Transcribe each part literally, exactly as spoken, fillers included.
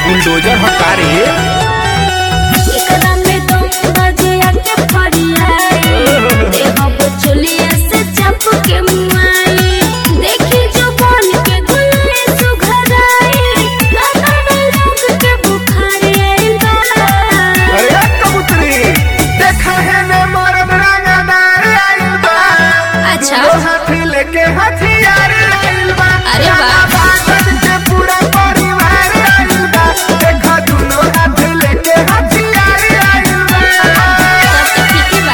Bulldozer हकारे एकरा में तो बजिया के फड़ियाई देह बचुलिया से चप के मुआई देखी जो बोल के गुल्ले सुघराई काका रंग के बुखार आइल बा। अरे कबूतरी देखा है ने मरद रंगदार आइल बा। अच्छा दो हाथी लेके हथियार आइल बा। अरे वाह बागन के पूरा परिवार आइल बा। देखा दोनों हाथ लेके हथियार आइल बा। सब तो ठीक ही बा।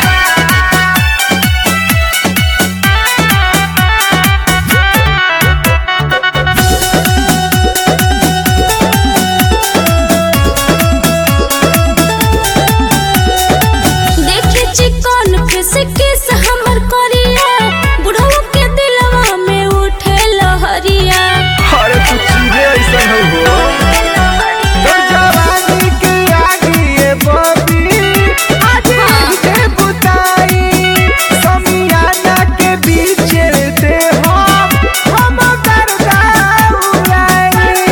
देखी चिकन फिस किस हमर करिया बुढ़ऊ के दिलवा में उठे लहरिया। अरे तू चीजें ऐसा हो तो जवानी के आगे ये बबी आज के बुताई समियाना के बीच दे हो हम दर्दा उड़ाई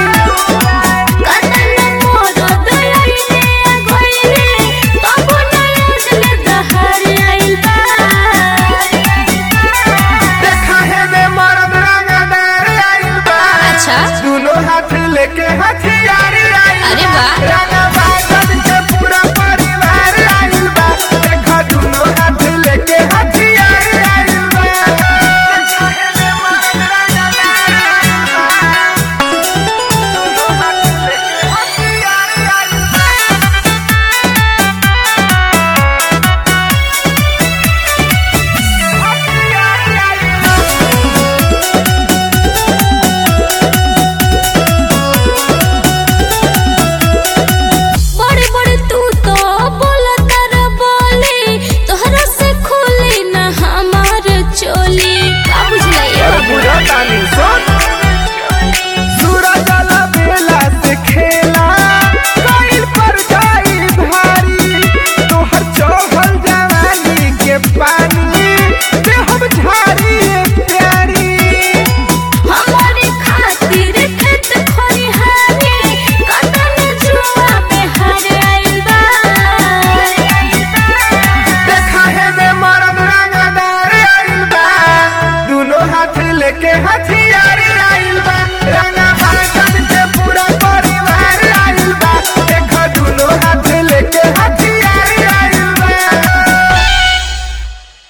कतन मोर दलैले गइले तब नयन दहर आइल बा। देखा है ने मरद रंगदार आइल बा। अच्छा दोनों हाथ लेके हथियार आइल अरे बा। वाह रंगबाजन के पूरा परिवार आइल बा। देखा दोनों हाथ लेके हथियार आइल बा। देखा है ने मरद रंगदार आइल बा। दोनों हाथ लेके हथियार आइल बड़े बड़े तू तो बोला तर बोली तोहरा से खोली ना हमार चोली का बुझला ये अरे बाबू? बुझा तानी सुन सूरज वाला बेला से खेला कइल पर जाई भारी तोहर चौहल जवानी के पानी दे हम झाड़ी प्यारी हमारे खातिर खेत खरिहानी कतन जुआ में हर आइल बा। देखा है ने मरद रंगदार आइल बा। दोनों हाथ लेके हथियार आइल बा। रंगा